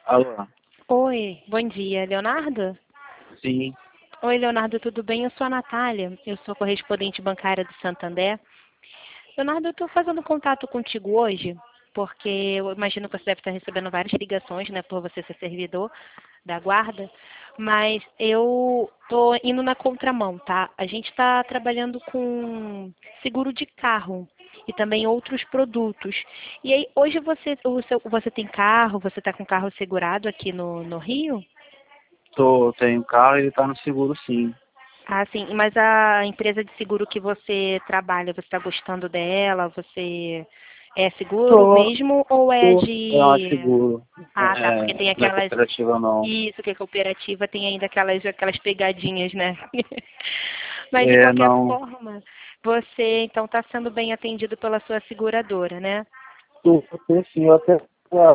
Alô? Oi, bom dia, Leonardo? Sim. Oi, Leonardo, tudo bem? Eu sou a Natália, eu sou correspondente bancária do Santander. Leonardo, eu estou fazendo contato contigo hoje, porque eu imagino que você deve estar recebendo várias ligações, né, por você ser servidor da guarda, mas eu estou indo na contramão, tá? A gente está trabalhando com seguro de carro e também outros produtos. E aí, hoje você tem carro, você está com carro segurado aqui no Rio? Tenho carro e ele tá no seguro, sim. Ah, sim. Mas a empresa de seguro que você trabalha, você está gostando dela? Você é seguro Tô, mesmo ou é tô. É um de... seguro. Ah, tá, porque tem Não é aquelas... cooperativa, não. Isso, que é cooperativa, tem ainda aquelas pegadinhas, né? Mas de É, qualquer não. forma, você então está sendo bem atendido pela sua seguradora, né? Tô sim, eu até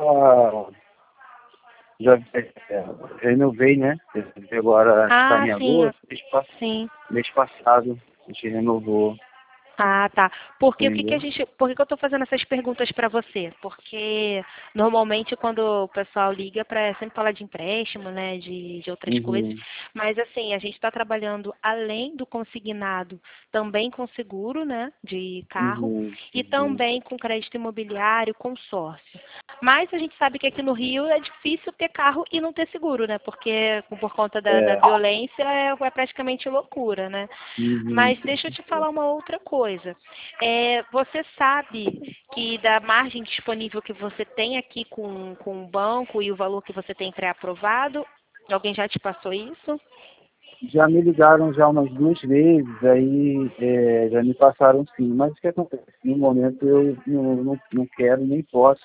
já renovei, né? Agora, acho que tá Ah, em sim, agosto, sim. mês passado, a gente renovou, Ah, tá. Porque entendeu? por que que eu estou fazendo essas perguntas para você? Porque normalmente quando o pessoal liga para sempre falar de empréstimo, né, de outras coisas, Uhum, mas assim, a gente está trabalhando além do consignado, também com seguro, né, de carro uhum, e uhum. também com crédito imobiliário, consórcio. Mas a gente sabe que aqui no Rio é difícil ter carro e não ter seguro, né? Porque por conta da É, violência é praticamente loucura, né? uhum, Mas deixa eu te falar uma outra coisa. Você sabe que da margem disponível que você tem aqui com o banco e o valor que você tem pré-aprovado, alguém já te passou isso? já me ligaram já umas 2 vezes, aí já me passaram sim, mas o que acontece? No momento eu não quero nem posso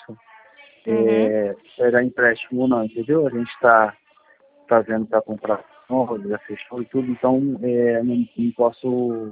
Uhum. pegar empréstimo não, entendeu? A gente está fazendo para comprar novo, já fechou e tudo, então não posso,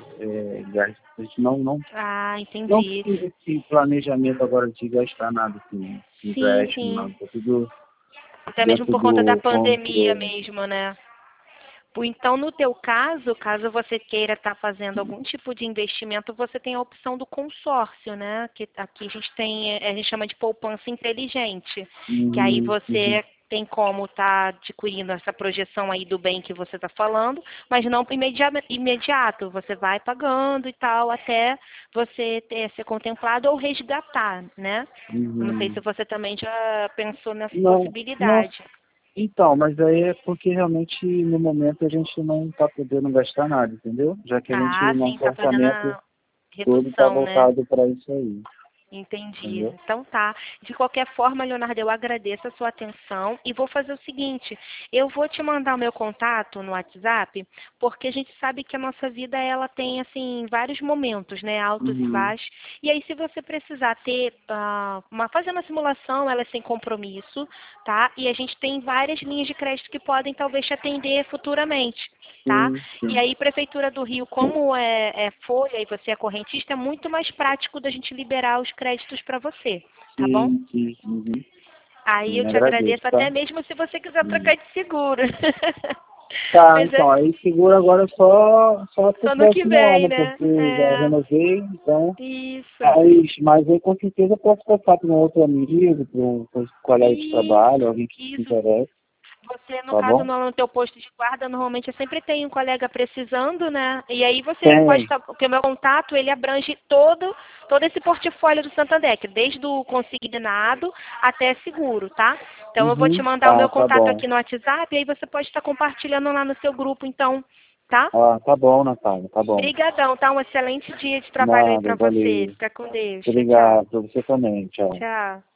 a gente Ah, não entendi. fiz esse planejamento agora de gastar nada assim, Sim, empréstimo, sim. nada, tá tudo Até mesmo dentro por conta da do pandemia controle. mesmo, né? Então, no teu caso, caso você queira estar fazendo algum tipo de investimento, você tem a opção do consórcio, né? Que aqui a gente tem, a gente chama de poupança inteligente, que aí Uhum, uhum. você tem como estar adquirindo essa projeção aí do bem que você está falando, mas não imediato. Você vai pagando e tal até você ser contemplado ou resgatar, né? Eu não sei se Uhum. você também já pensou nessa Não, possibilidade. então, mas aí é porque realmente no momento a gente não está podendo gastar nada, entendeu? Já que a gente, Ah, o sim, nosso tá fazendo orçamento a todo está redução, né? voltado para isso aí, Entendi. entendeu? Então tá. De qualquer forma, Leonardo, eu agradeço a sua atenção e vou fazer o seguinte, eu vou te mandar o meu contato no WhatsApp, porque a gente sabe que a nossa vida ela tem assim vários momentos, né, altos e Uhum. baixos. E aí se você precisar ter fazer uma simulação, ela é sem compromisso, tá? E a gente tem várias linhas de crédito que podem talvez te atender futuramente. Tá? Sim, E sim, aí, Prefeitura do Rio, como é folha e você é correntista, é muito mais prático da gente liberar os créditos para você, tá bom? sim, sim. Uhum. Aí eu Sim, te agradeço, agradeço tá? até mesmo se você quiser Uhum. trocar de seguro. Tá, Mas é então, aí segura agora só pro só no que próximo vem, ano, né? porque já É, renovei, então, isso, mas aí com certeza eu posso passar para um outro amigo, para um colega de trabalho, isso, alguém que se isso. interesse, Você, no tá caso, bom? no teu posto de guarda, normalmente sempre tem um colega precisando, né? E aí você pode Tem. estar, porque o meu contato, ele abrange todo esse portfólio do Santander, que desde o consignado até seguro, tá? Então eu vou te Uhum. mandar o meu Tá contato bom. aqui no WhatsApp, e aí você pode estar compartilhando lá no seu grupo, então, tá? Ah, tá bom, Natália, tá bom. Obrigadão, tá? Um excelente dia de trabalho aí Nada, pra você. valeu. Fica com Deus. Tchau, tchau. Obrigado, pra você também, tchau. Tchau.